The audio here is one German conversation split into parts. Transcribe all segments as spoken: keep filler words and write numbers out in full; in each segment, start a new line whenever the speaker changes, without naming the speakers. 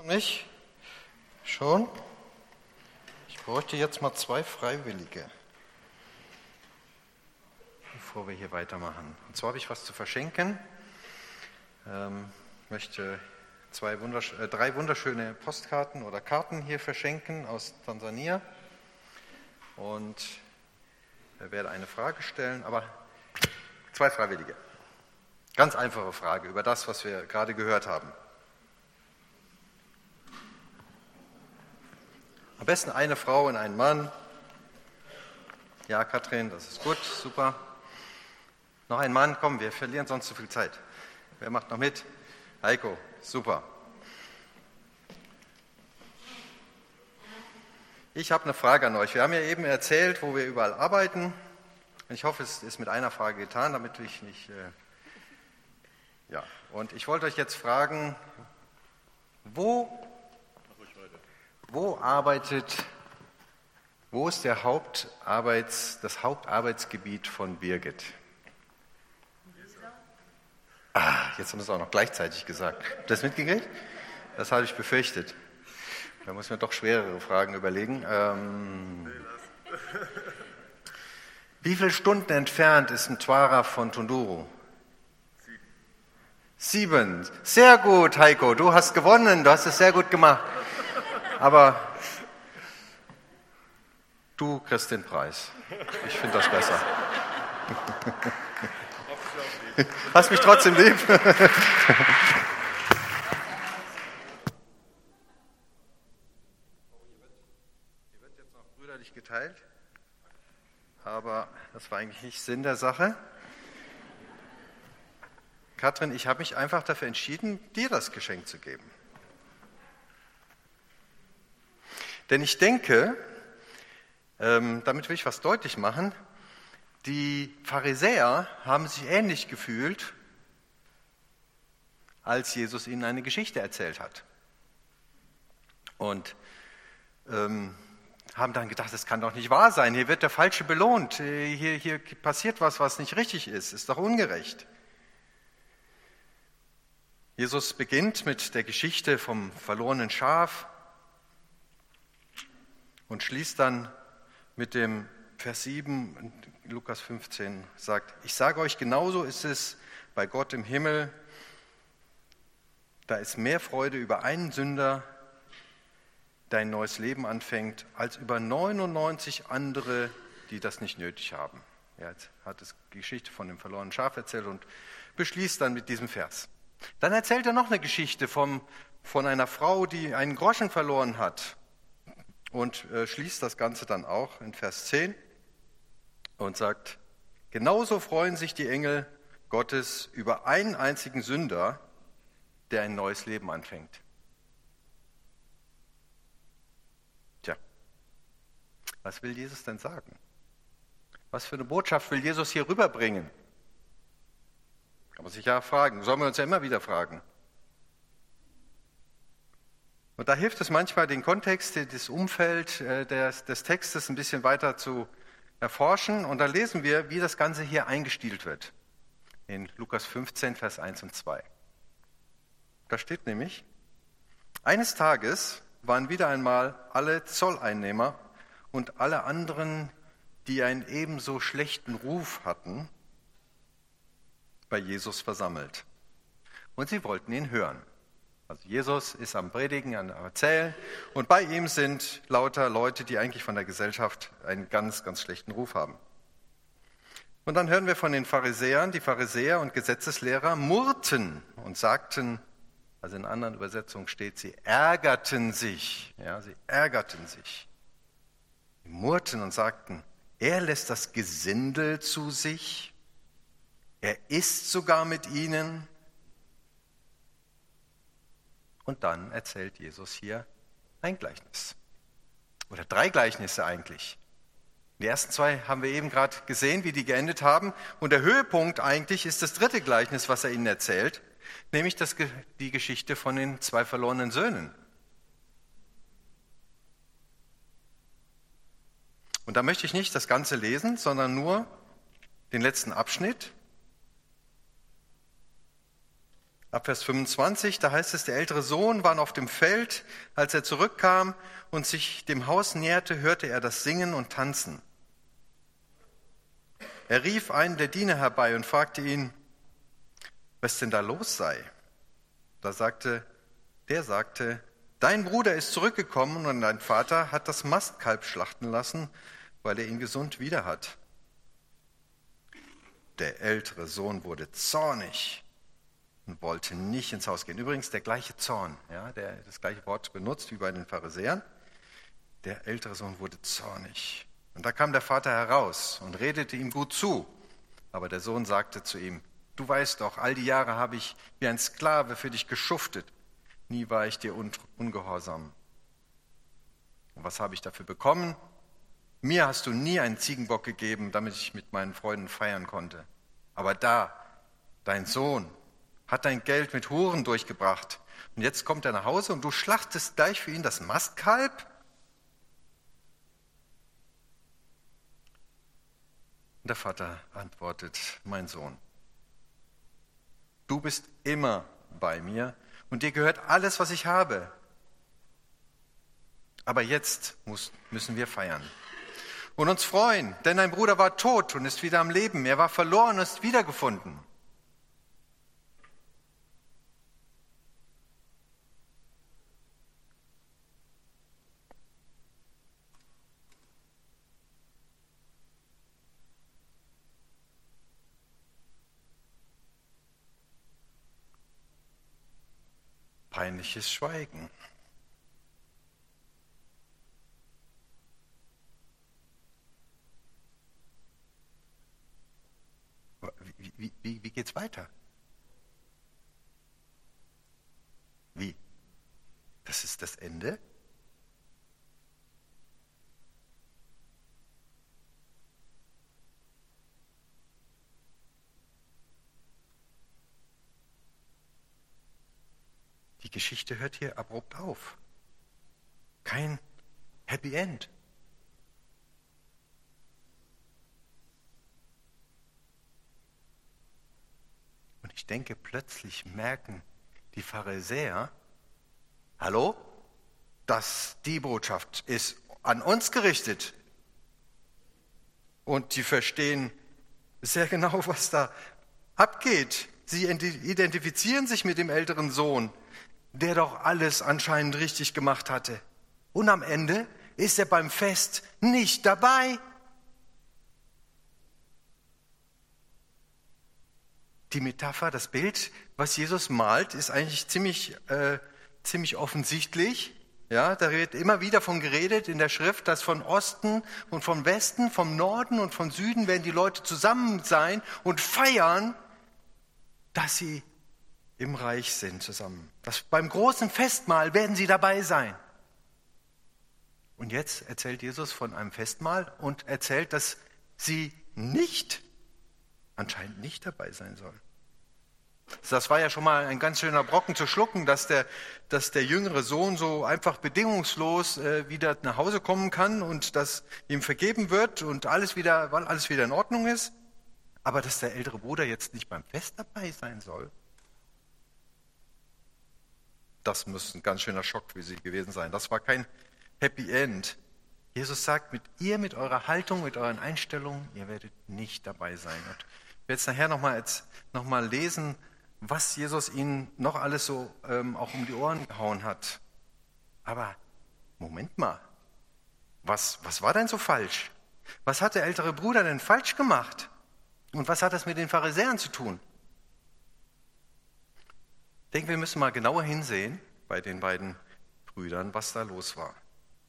Nicht? Schon? Ich bräuchte jetzt mal zwei Freiwillige, bevor wir hier weitermachen. Und zwar habe ich was zu verschenken. Ähm, möchte zwei wundersch- äh, drei wunderschöne Postkarten oder Karten hier verschenken aus Tansania. Und ich werde eine Frage stellen, aber zwei Freiwillige. Ganz einfache Frage über das, was wir gerade gehört haben. Am besten eine Frau und ein Mann. Ja, Katrin, das ist gut, super. Noch ein Mann, komm, wir verlieren sonst zu viel Zeit. Wer macht noch mit? Heiko, super. Ich habe eine Frage an euch. Wir haben ja eben erzählt, wo wir überall arbeiten. Ich hoffe, es ist mit einer Frage getan, damit ich nicht... Äh ja, und ich wollte euch jetzt fragen, wo... Wo arbeitet, wo ist der Hauptarbeits, das Hauptarbeitsgebiet von Birgit? Ah, jetzt haben Sie es auch noch gleichzeitig gesagt. Habt ihr das mitgekriegt? Das habe ich befürchtet. Da muss man doch schwerere Fragen überlegen. Ähm, wie viele Stunden entfernt ist Mtwara von Tunduru? Sieben. Sieben. Sehr gut, Heiko. Du hast gewonnen. Du hast es sehr gut gemacht. Aber du kriegst den Preis. Ich finde das besser. Hast mich trotzdem lieb? Hier wird jetzt noch brüderlich geteilt, aber das war eigentlich nicht Sinn der Sache. Katrin, ich habe mich einfach dafür entschieden, dir das Geschenk zu geben. Denn ich denke, ähm, damit will ich was deutlich machen, die Pharisäer haben sich ähnlich gefühlt, als Jesus ihnen eine Geschichte erzählt hat. Und ähm, haben dann gedacht, das kann doch nicht wahr sein, hier wird der Falsche belohnt, hier, hier passiert was, was nicht richtig ist, ist doch ungerecht. Jesus beginnt mit der Geschichte vom verlorenen Schaf, und schließt dann mit dem Vers sieben, Lukas fünfzehn, sagt, ich sage euch, genauso ist es bei Gott im Himmel, da ist mehr Freude über einen Sünder, der ein neues Leben anfängt, als über neunundneunzig andere, die das nicht nötig haben. Er hat die Geschichte von dem verlorenen Schaf erzählt und beschließt dann mit diesem Vers. Dann erzählt er noch eine Geschichte vom, von einer Frau, die einen Groschen verloren hat. Und äh, schließt das Ganze dann auch in Vers zehn und sagt, genauso freuen sich die Engel Gottes über einen einzigen Sünder, der ein neues Leben anfängt. Tja, was will Jesus denn sagen? Was für eine Botschaft will Jesus hier rüberbringen? Kann man sich ja fragen, sollen wir uns ja immer wieder fragen. Und da hilft es manchmal, den Kontext, das Umfeld des, des Textes ein bisschen weiter zu erforschen. Und dann lesen wir, wie das Ganze hier eingestielt wird. In Lukas fünfzehn, Vers eins und zwei. Da steht nämlich, eines Tages waren wieder einmal alle Zolleinnehmer und alle anderen, die einen ebenso schlechten Ruf hatten, bei Jesus versammelt. Und sie wollten ihn hören. Also Jesus ist am Predigen, am Erzählen und bei ihm sind lauter Leute, die eigentlich von der Gesellschaft einen ganz, ganz schlechten Ruf haben. Und dann hören wir von den Pharisäern, die Pharisäer und Gesetzeslehrer murrten und sagten, also in anderen Übersetzungen steht, sie ärgerten sich, ja, sie ärgerten sich. Sie murrten und sagten, er lässt das Gesindel zu sich, er isst sogar mit ihnen. Und dann erzählt Jesus hier ein Gleichnis. Oder drei Gleichnisse eigentlich. Die ersten zwei haben wir eben gerade gesehen, wie die geendet haben. Und der Höhepunkt eigentlich ist das dritte Gleichnis, was er ihnen erzählt, nämlich das, die Geschichte von den zwei verlorenen Söhnen. Und da möchte ich nicht das Ganze lesen, sondern nur den letzten Abschnitt. Ab Vers fünfundzwanzig, da heißt es, der ältere Sohn war auf dem Feld. Als er zurückkam und sich dem Haus näherte, hörte er das Singen und Tanzen. Er rief einen der Diener herbei und fragte ihn, was denn da los sei. Da sagte, der sagte, dein Bruder ist zurückgekommen und dein Vater hat das Mastkalb schlachten lassen, weil er ihn gesund wieder hat. Der ältere Sohn wurde zornig und wollte nicht ins Haus gehen. Übrigens der gleiche Zorn, ja, der das gleiche Wort benutzt wie bei den Pharisäern. Der ältere Sohn wurde zornig. Und da kam der Vater heraus und redete ihm gut zu. Aber der Sohn sagte zu ihm, du weißt doch, all die Jahre habe ich wie ein Sklave für dich geschuftet. Nie war ich dir ungehorsam. Und was habe ich dafür bekommen? Mir hast du nie einen Ziegenbock gegeben, damit ich mit meinen Freunden feiern konnte. Aber da, dein Sohn, hat dein Geld mit Huren durchgebracht. Und jetzt kommt er nach Hause und du schlachtest gleich für ihn das Mastkalb? Und der Vater antwortet, mein Sohn, du bist immer bei mir und dir gehört alles, was ich habe. Aber jetzt muss, müssen wir feiern und uns freuen, denn dein Bruder war tot und ist wieder am Leben. Er war verloren und ist wiedergefunden. Peinliches Schweigen. Wie, wie, wie, wie geht's weiter? Wie? Das ist das Ende? Die Geschichte hört hier abrupt auf. Kein Happy End. Und ich denke, plötzlich merken die Pharisäer, hallo, dass die Botschaft ist an uns gerichtet. Und die verstehen sehr genau, was da abgeht. Sie identifizieren sich mit dem älteren Sohn, der doch alles anscheinend richtig gemacht hatte. Und am Ende ist er beim Fest nicht dabei. Die Metapher, das Bild, was Jesus malt, ist eigentlich ziemlich, äh, ziemlich offensichtlich. Ja, da wird immer wieder von geredet in der Schrift, dass von Osten und vom Westen, vom Norden und vom Süden werden die Leute zusammen sein und feiern, dass sie im Reich sind zusammen. Das, beim großen Festmahl werden sie dabei sein. Und jetzt erzählt Jesus von einem Festmahl und erzählt, dass sie nicht, anscheinend nicht dabei sein sollen. Das war ja schon mal ein ganz schöner Brocken zu schlucken, dass der, dass der jüngere Sohn so einfach bedingungslos äh, wieder nach Hause kommen kann und dass ihm vergeben wird und alles wieder, weil alles wieder in Ordnung ist. Aber dass der ältere Bruder jetzt nicht beim Fest dabei sein soll, das muss ein ganz schöner Schock für sie gewesen sein. Das war kein Happy End. Jesus sagt, mit ihr, mit eurer Haltung, mit euren Einstellungen, ihr werdet nicht dabei sein. Und ich werde jetzt nachher nochmal noch mal lesen, was Jesus ihnen noch alles so ähm, auch um die Ohren gehauen hat. Aber Moment mal, was, was war denn so falsch? Was hat der ältere Bruder denn falsch gemacht? Und was hat das mit den Pharisäern zu tun? Ich denke, wir müssen mal genauer hinsehen bei den beiden Brüdern, was da los war.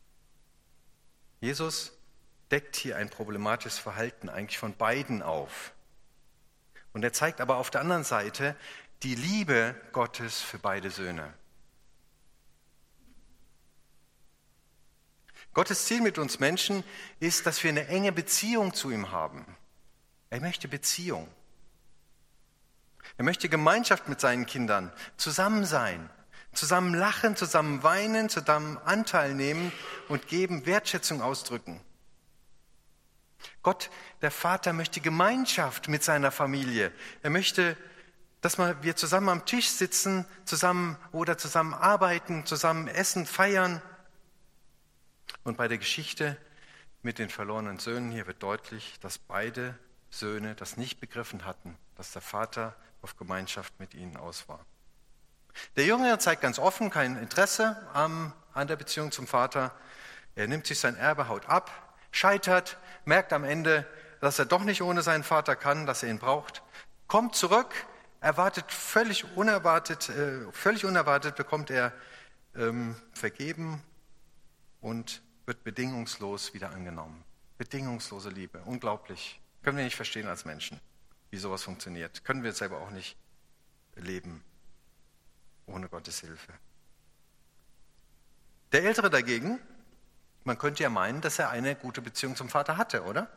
Jesus deckt hier ein problematisches Verhalten eigentlich von beiden auf. Und er zeigt aber auf der anderen Seite die Liebe Gottes für beide Söhne. Gottes Ziel mit uns Menschen ist, dass wir eine enge Beziehung zu ihm haben. Er möchte Beziehung. Er möchte Gemeinschaft mit seinen Kindern, zusammen sein, zusammen lachen, zusammen weinen, zusammen Anteil nehmen und geben, Wertschätzung ausdrücken. Gott, der Vater, möchte Gemeinschaft mit seiner Familie. Er möchte dass wir zusammen am Tisch sitzen, zusammen oder zusammen arbeiten, zusammen essen, feiern. Und bei der Geschichte mit den verlorenen Söhnen hier wird deutlich, dass beide Söhne das nicht begriffen hatten, dass der Vater auf Gemeinschaft mit ihnen aus war. Der Jüngere zeigt ganz offen kein Interesse an der Beziehung zum Vater. Er nimmt sich sein Erbe, haut ab, scheitert, merkt am Ende, dass er doch nicht ohne seinen Vater kann, dass er ihn braucht, kommt zurück, erwartet völlig unerwartet, äh, völlig unerwartet bekommt er ähm, vergeben und wird bedingungslos wieder angenommen. Bedingungslose Liebe, unglaublich. Können wir nicht verstehen als Menschen, wie sowas funktioniert. Können wir selber auch nicht leben ohne Gottes Hilfe. Der Ältere dagegen, man könnte ja meinen, dass er eine gute Beziehung zum Vater hatte, oder?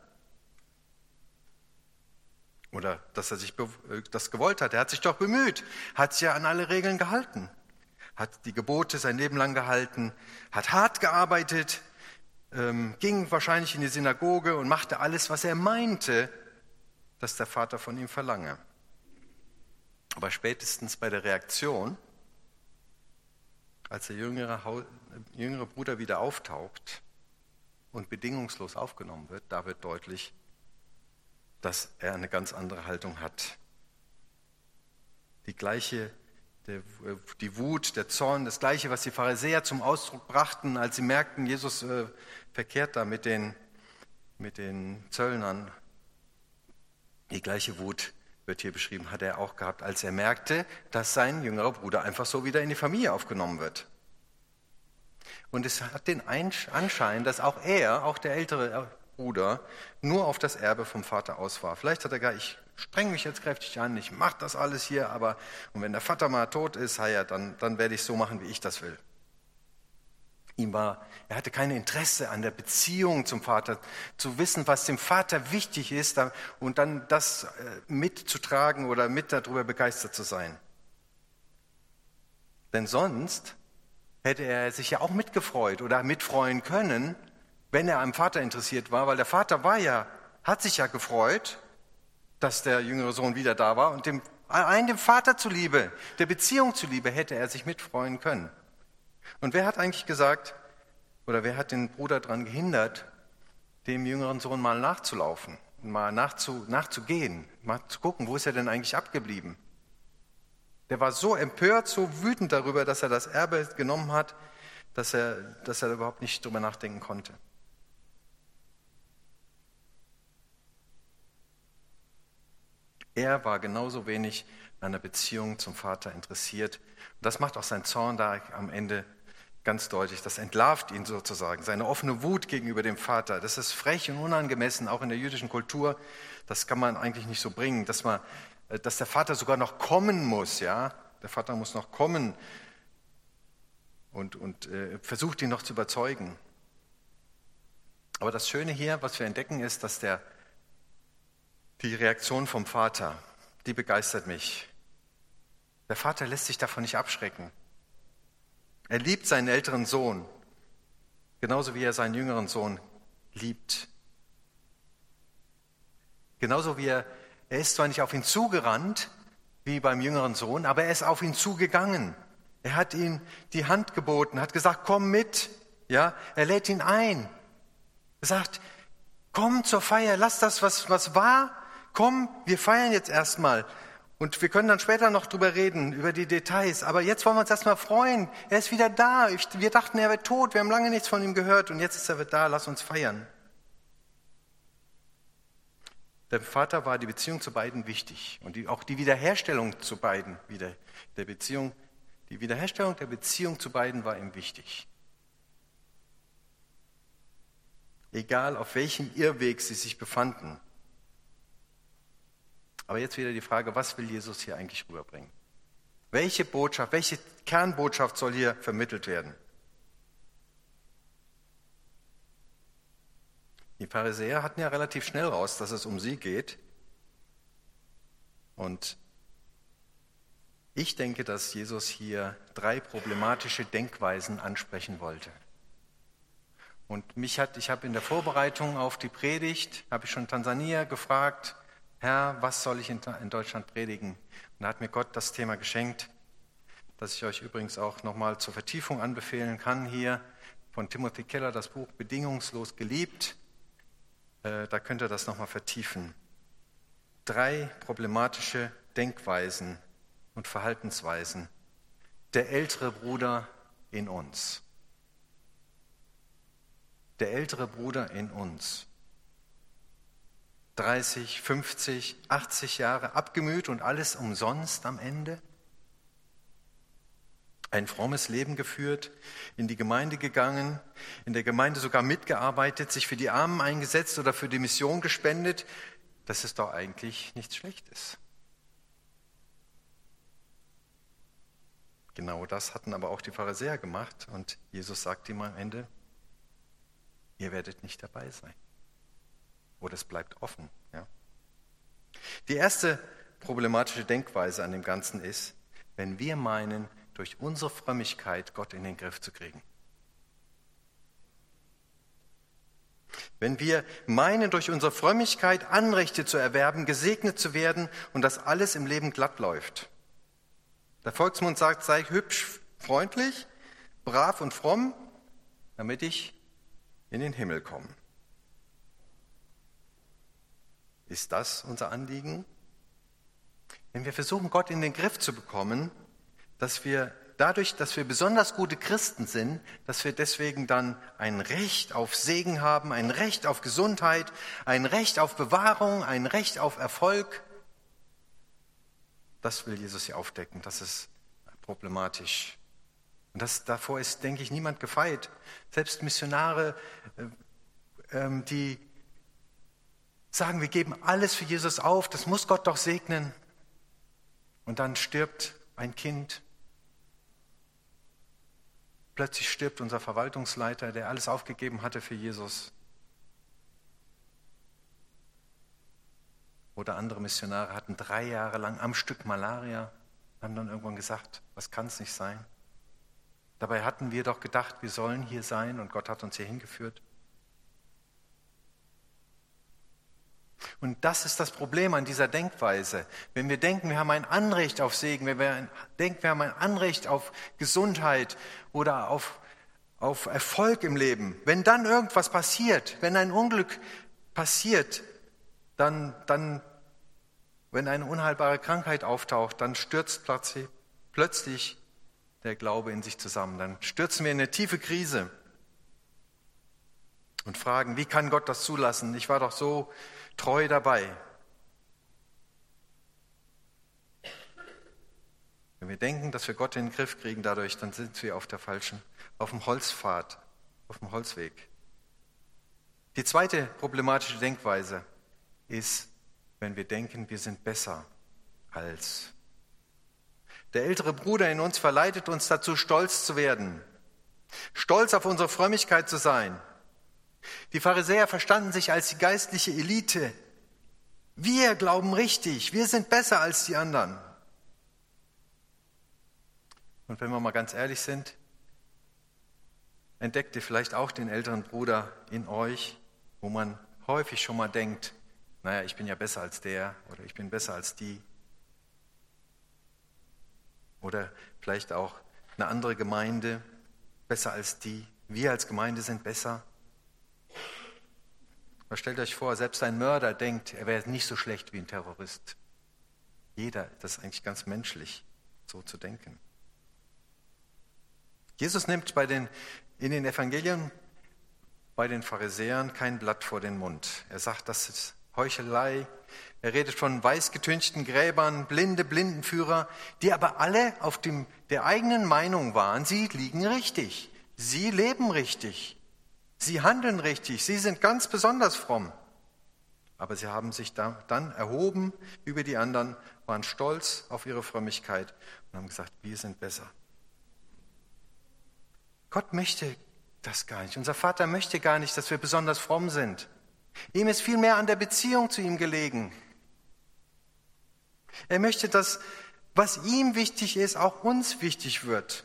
Oder dass er sich das gewollt hat. Er hat sich doch bemüht, hat sich ja an alle Regeln gehalten, hat die Gebote sein Leben lang gehalten, hat hart gearbeitet, ähm, ging wahrscheinlich in die Synagoge und machte alles, was er meinte, dass der Vater von ihm verlange. Aber spätestens bei der Reaktion, als der jüngere, jüngere Bruder wieder auftaucht und bedingungslos aufgenommen wird, da wird deutlich, dass er eine ganz andere Haltung hat. Die gleiche, der, die Wut, der Zorn, das Gleiche, was die Pharisäer zum Ausdruck brachten, als sie merkten, Jesus äh, verkehrt da mit den, mit den Zöllnern. Die gleiche Wut wird hier beschrieben, hat er auch gehabt, als er merkte, dass sein jüngerer Bruder einfach so wieder in die Familie aufgenommen wird. Und es hat den Anschein, dass auch er, auch der ältere Bruder, nur auf das Erbe vom Vater aus war. Vielleicht hat er gar, ich streng mich jetzt kräftig an, ich mache das alles hier, aber und wenn der Vater mal tot ist, ja, dann, dann werde ich so machen, wie ich das will. Ihm war, er hatte kein Interesse an der Beziehung zum Vater, zu wissen, was dem Vater wichtig ist und dann das mitzutragen oder mit darüber begeistert zu sein. Denn sonst hätte er sich ja auch mitgefreut oder mitfreuen können, wenn er am Vater interessiert war, weil der Vater war ja, hat sich ja gefreut, dass der jüngere Sohn wieder da war und dem, allein dem Vater zuliebe, der Beziehung zuliebe, hätte er sich mitfreuen können. Und wer hat eigentlich gesagt, oder wer hat den Bruder daran gehindert, dem jüngeren Sohn mal nachzulaufen, mal nachzu, nachzugehen, mal zu gucken, wo ist er denn eigentlich abgeblieben? Der war so empört, so wütend darüber, dass er das Erbe genommen hat, dass er, dass er überhaupt nicht drüber nachdenken konnte. Er war genauso wenig an einer Beziehung zum Vater interessiert. Und das macht auch sein Zorn da am Ende ganz deutlich. Das entlarvt ihn sozusagen. Seine offene Wut gegenüber dem Vater, das ist frech und unangemessen, auch in der jüdischen Kultur. Das kann man eigentlich nicht so bringen, dass, man, dass der Vater sogar noch kommen muss. Ja? Der Vater muss noch kommen und, und äh, versucht ihn noch zu überzeugen. Aber das Schöne hier, was wir entdecken, ist, dass der Die Reaktion vom Vater, die begeistert mich. Der Vater lässt sich davon nicht abschrecken. Er liebt seinen älteren Sohn, genauso wie er seinen jüngeren Sohn liebt. Genauso wie er, er ist zwar nicht auf ihn zugerannt, wie beim jüngeren Sohn, aber er ist auf ihn zugegangen. Er hat ihm die Hand geboten, hat gesagt, komm mit. Ja, er lädt ihn ein. Er sagt, komm zur Feier, lass das, was, was war, komm, wir feiern jetzt erstmal. Und wir können dann später noch drüber reden, über die Details. Aber jetzt wollen wir uns erstmal freuen. Er ist wieder da. Ich, wir dachten, er wäre tot. Wir haben lange nichts von ihm gehört. Und jetzt ist er wieder da. Lass uns feiern. Dem Vater war die Beziehung zu beiden wichtig. Und die, auch die Wiederherstellung zu beiden, wieder, der Beziehung, die Wiederherstellung der Beziehung zu beiden war ihm wichtig. Egal, auf welchem Irrweg sie sich befanden. Aber jetzt wieder die Frage, was will Jesus hier eigentlich rüberbringen? Welche Botschaft, welche Kernbotschaft soll hier vermittelt werden? Die Pharisäer hatten ja relativ schnell raus, dass es um sie geht. Und ich denke, dass Jesus hier drei problematische Denkweisen ansprechen wollte. Und mich hat, ich habe in der Vorbereitung auf die Predigt, habe ich schon Tansania gefragt, Herr, was soll ich in Deutschland predigen? da hat mir Gott das Thema geschenkt, das ich euch übrigens auch nochmal zur Vertiefung anbefehlen kann hier, von Timothy Keller, das Buch Bedingungslos geliebt. Äh, da könnt ihr das nochmal vertiefen. Drei problematische Denkweisen und Verhaltensweisen. Der ältere Bruder in uns. Der ältere Bruder in uns. dreißig, fünfzig, achtzig Jahre abgemüht und alles umsonst am Ende. Ein frommes Leben geführt, in die Gemeinde gegangen, in der Gemeinde sogar mitgearbeitet, sich für die Armen eingesetzt oder für die Mission gespendet. Das ist doch eigentlich nichts Schlechtes. Genau das hatten aber auch die Pharisäer gemacht und Jesus sagt ihm am Ende, ihr werdet nicht dabei sein. Oder es bleibt offen. Ja. Die erste problematische Denkweise an dem Ganzen ist, wenn wir meinen, durch unsere Frömmigkeit Gott in den Griff zu kriegen. Wenn wir meinen, durch unsere Frömmigkeit Anrechte zu erwerben, gesegnet zu werden und dass alles im Leben glatt läuft. Der Volksmund sagt, sei hübsch, freundlich, brav und fromm, damit ich in den Himmel komme. Ist das unser Anliegen? Wenn wir versuchen, Gott in den Griff zu bekommen, dass wir dadurch, dass wir besonders gute Christen sind, dass wir deswegen dann ein Recht auf Segen haben, ein Recht auf Gesundheit, ein Recht auf Bewahrung, ein Recht auf Erfolg, das will Jesus hier aufdecken. Das ist problematisch. Und das, davor ist, denke ich, niemand gefeit. Selbst Missionare, äh, die sagen, wir geben alles für Jesus auf, das muss Gott doch segnen. Und dann stirbt ein Kind. Plötzlich stirbt unser Verwaltungsleiter, der alles aufgegeben hatte für Jesus. Oder andere Missionare hatten drei Jahre lang am Stück Malaria, haben dann irgendwann gesagt, was kann es nicht sein? Dabei hatten wir doch gedacht, wir sollen hier sein und Gott hat uns hier hingeführt. Und das ist das Problem an dieser Denkweise. Wenn wir denken, wir haben ein Anrecht auf Segen, wenn wir denken, wir haben ein Anrecht auf Gesundheit oder auf, auf Erfolg im Leben, wenn dann irgendwas passiert, wenn ein Unglück passiert, dann, dann wenn eine unheilbare Krankheit auftaucht, dann stürzt plötzlich, plötzlich der Glaube in sich zusammen. Dann stürzen wir in eine tiefe Krise und fragen, wie kann Gott das zulassen? Ich war doch so treu dabei. Wenn wir denken, dass wir Gott in den Griff kriegen dadurch, dann sind wir auf der falschen, auf dem Holzpfad, auf dem Holzweg. Die zweite problematische Denkweise ist, wenn wir denken, wir sind besser als. Der ältere Bruder in uns verleitet uns dazu, stolz zu werden, stolz auf unsere Frömmigkeit zu sein. Die Pharisäer verstanden sich als die geistliche Elite. Wir glauben richtig, wir sind besser als die anderen. Und wenn wir mal ganz ehrlich sind, entdeckt ihr vielleicht auch den älteren Bruder in euch, wo man häufig schon mal denkt, naja, ich bin ja besser als der oder ich bin besser als die. Oder vielleicht auch eine andere Gemeinde, besser als die. Wir als Gemeinde sind besser. Aber stellt euch vor, selbst ein Mörder denkt, er wäre nicht so schlecht wie ein Terrorist. Jeder, das ist eigentlich ganz menschlich, so zu denken. Jesus nimmt bei den, in den Evangelien bei den Pharisäern kein Blatt vor den Mund. Er sagt, das ist Heuchelei. Er redet von weißgetünchten Gräbern, blinde Blindenführer, die aber alle auf dem, der eigenen Meinung waren, sie liegen richtig, sie leben richtig. Sie handeln richtig, sie sind ganz besonders fromm. Aber sie haben sich da, dann erhoben über die anderen, waren stolz auf ihre Frömmigkeit und haben gesagt, wir sind besser. Gott möchte das gar nicht. Unser Vater möchte gar nicht, dass wir besonders fromm sind. Ihm ist viel mehr an der Beziehung zu ihm gelegen. Er möchte, dass, was ihm wichtig ist, auch uns wichtig wird.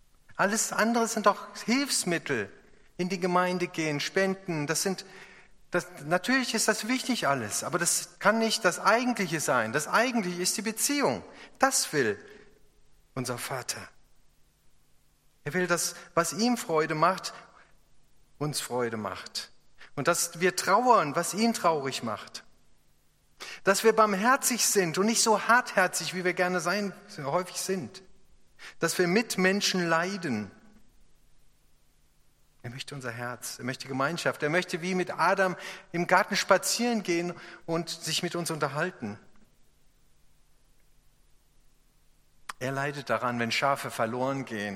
Alles andere sind doch Hilfsmittel. In die Gemeinde gehen, spenden, das sind, Das, natürlich ist das wichtig alles, aber das kann nicht das Eigentliche sein. Das Eigentliche ist die Beziehung. Das will unser Vater. Er will, dass was ihm Freude macht, uns Freude macht. Und dass wir trauern, was ihn traurig macht. Dass wir barmherzig sind und nicht so hartherzig, wie wir gerne sein, häufig sind. Dass wir mit Menschen leiden. Er möchte unser Herz, er möchte Gemeinschaft, er möchte wie mit Adam im Garten spazieren gehen und sich mit uns unterhalten. Er leidet daran, wenn Schafe verloren gehen.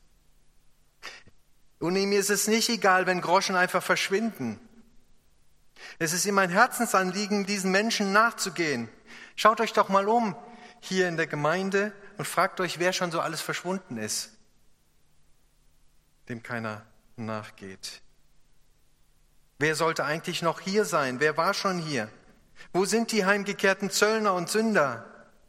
Und ihm ist es nicht egal, wenn Groschen einfach verschwinden. Es ist ihm ein Herzensanliegen, diesen Menschen nachzugehen. Schaut euch doch mal um hier in der Gemeinde und fragt euch, wer schon so alles verschwunden ist, dem keiner nachgeht. Wer sollte eigentlich noch hier sein? Wer war schon hier? Wo sind die heimgekehrten Zöllner und Sünder?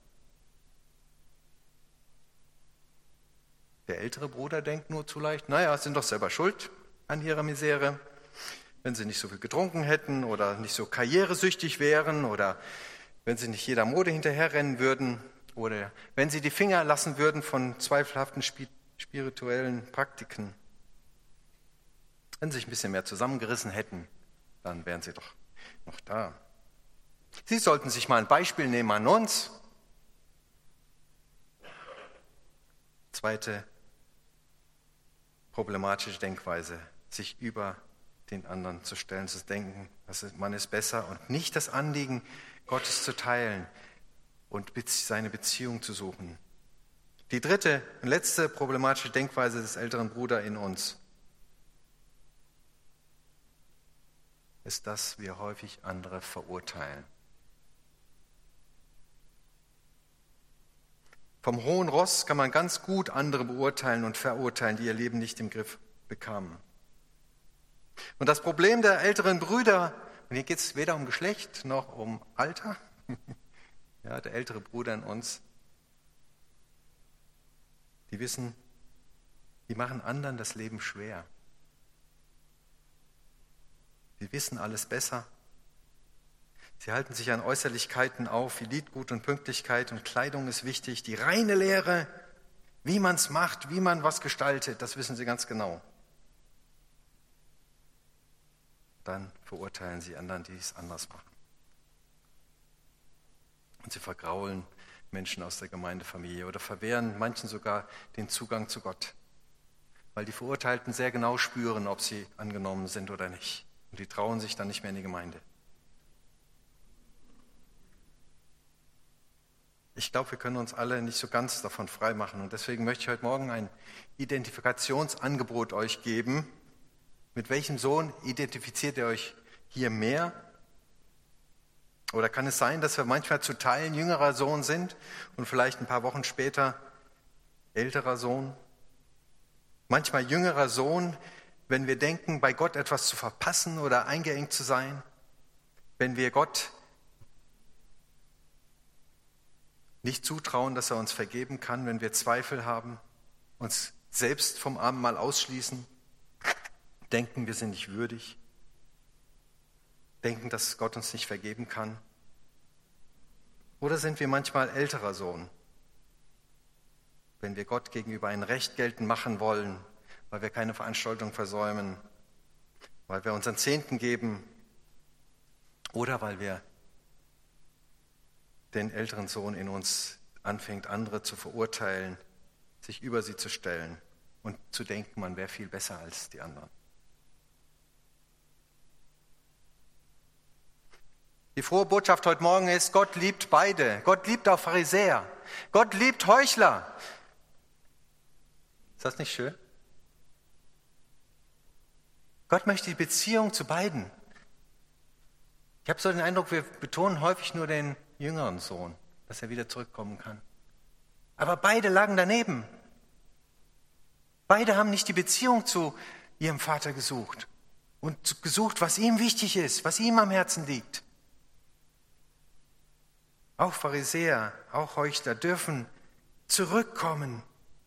Der ältere Bruder denkt nur zu leicht, naja, sind doch selber schuld an ihrer Misere. Wenn sie nicht so viel getrunken hätten oder nicht so karrieresüchtig wären oder wenn sie nicht jeder Mode hinterherrennen würden oder wenn sie die Finger lassen würden von zweifelhaften spirituellen Praktiken. Wenn sie sich ein bisschen mehr zusammengerissen hätten, dann wären sie doch noch da. Sie sollten sich mal ein Beispiel nehmen an uns. Zweite problematische Denkweise, sich über den anderen zu stellen, zu denken, man ist besser und nicht das Anliegen, Gottes zu teilen und seine Beziehung zu suchen. Die dritte und letzte problematische Denkweise des älteren Bruders in uns ist, dass wir häufig andere verurteilen. Vom hohen Ross kann man ganz gut andere beurteilen und verurteilen, die ihr Leben nicht im Griff bekamen. Und das Problem der älteren Brüder, und hier geht es weder um Geschlecht noch um Alter, ja, der ältere Bruder in uns, die wissen, die machen anderen das Leben schwer. Die wissen alles besser. Sie halten sich an Äußerlichkeiten auf, wie Liedgut und Pünktlichkeit und Kleidung ist wichtig. Die reine Lehre, wie man es macht, wie man was gestaltet, das wissen sie ganz genau. Dann verurteilen sie anderen, die es anders machen. Und sie vergraulen Menschen aus der Gemeindefamilie oder verwehren manchen sogar den Zugang zu Gott, weil die Verurteilten sehr genau spüren, ob sie angenommen sind oder nicht. Und die trauen sich dann nicht mehr in die Gemeinde. Ich glaube, wir können uns alle nicht so ganz davon freimachen. Und deswegen möchte ich heute Morgen ein Identifikationsangebot euch geben. Mit welchem Sohn identifiziert ihr euch hier mehr? Oder kann es sein, dass wir manchmal zu Teilen jüngerer Sohn sind und vielleicht ein paar Wochen später älterer Sohn? Manchmal jüngerer Sohn, wenn wir denken, bei Gott etwas zu verpassen oder eingeengt zu sein, wenn wir Gott nicht zutrauen, dass er uns vergeben kann, wenn wir Zweifel haben, uns selbst vom Abendmahl ausschließen, denken, wir sind nicht würdig, denken, dass Gott uns nicht vergeben kann. Oder sind wir manchmal älterer Sohn, wenn wir Gott gegenüber ein Recht geltend machen wollen, weil wir keine Veranstaltung versäumen, weil wir unseren Zehnten geben oder weil wir den älteren Sohn in uns anfängt, andere zu verurteilen, sich über sie zu stellen und zu denken, man wäre viel besser als die anderen. Die frohe Botschaft heute Morgen ist, Gott liebt beide. Gott liebt auch Pharisäer. Gott liebt Heuchler. Ist das nicht schön? Gott möchte die Beziehung zu beiden. Ich habe so den Eindruck, wir betonen häufig nur den jüngeren Sohn, dass er wieder zurückkommen kann. Aber beide lagen daneben. Beide haben nicht die Beziehung zu ihrem Vater gesucht und gesucht, was ihm wichtig ist, was ihm am Herzen liegt. Auch Pharisäer, auch Heuchler dürfen zurückkommen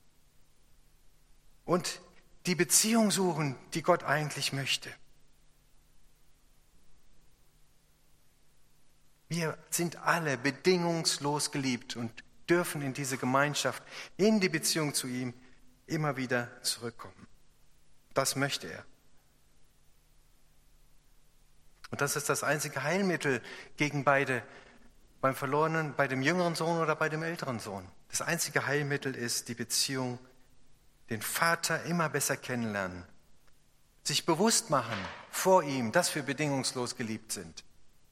und die Beziehung suchen, die Gott eigentlich möchte. Wir sind alle bedingungslos geliebt und dürfen in diese Gemeinschaft, in die Beziehung zu ihm immer wieder zurückkommen. Das möchte er. Und das ist das einzige Heilmittel gegen beide, beim verlorenen, bei dem jüngeren Sohn oder bei dem älteren Sohn. Das einzige Heilmittel ist die Beziehung, den Vater immer besser kennenlernen, sich bewusst machen vor ihm, dass wir bedingungslos geliebt sind.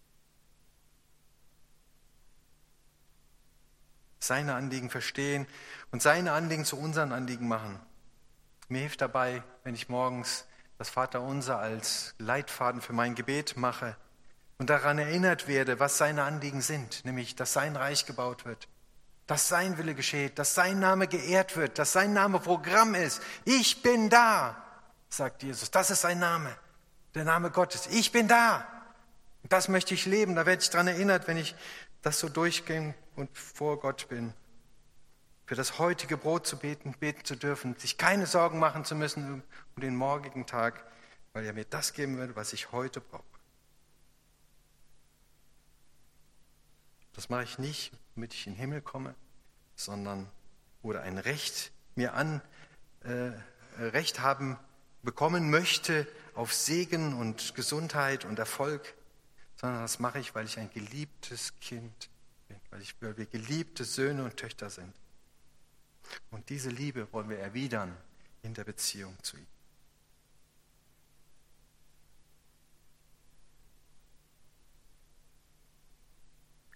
Seine Anliegen verstehen und seine Anliegen zu unseren Anliegen machen. Mir hilft dabei, wenn ich morgens das Vaterunser als Leitfaden für mein Gebet mache und daran erinnert werde, was seine Anliegen sind, nämlich, dass sein Reich gebaut wird, dass sein Wille geschieht, dass sein Name geehrt wird, dass sein Name Programm ist. Ich bin da, sagt Jesus. Das ist sein Name, der Name Gottes. Ich bin da. Das möchte ich leben. Da werde ich daran erinnert, wenn ich das so durchgehe und vor Gott bin. Für das heutige Brot zu beten, beten zu dürfen, sich keine Sorgen machen zu müssen um den morgigen Tag, weil er mir das geben wird, was ich heute brauche. Das mache ich nicht, damit ich in den Himmel komme, sondern oder ein Recht mir an äh, Recht haben bekommen möchte auf Segen und Gesundheit und Erfolg, sondern das mache ich, weil ich ein geliebtes Kind bin, weil, ich, weil wir geliebte Söhne und Töchter sind. Und diese Liebe wollen wir erwidern in der Beziehung zu ihm.